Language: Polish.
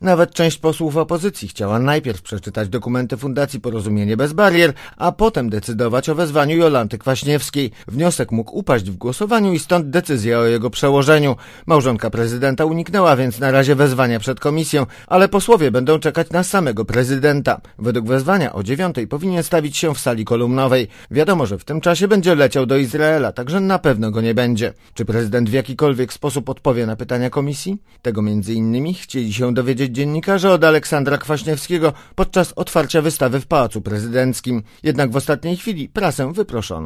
Nawet część posłów opozycji chciała najpierw przeczytać dokumenty Fundacji Porozumienie Bez Barier, a potem decydować o wezwaniu Jolanty Kwaśniewskiej. Wniosek mógł upaść w głosowaniu i stąd decyzja o jego przełożeniu. Małżonka prezydenta uniknęła więc na razie wezwania przed komisją, ale posłowie będą czekać na samego prezydenta. Według wezwania o 9:00 powinien stawić się w sali kolumnowej. Wiadomo, że w tym czasie będzie leciał do Izraela, także na pewno go nie będzie. Czy prezydent w jakikolwiek sposób odpowie na pytania komisji? Tego między innymi chcieli się dowiedzieć dziennikarze od Aleksandra Kwaśniewskiego podczas otwarcia wystawy w Pałacu Prezydenckim. Jednak w ostatniej chwili prasę wyproszono.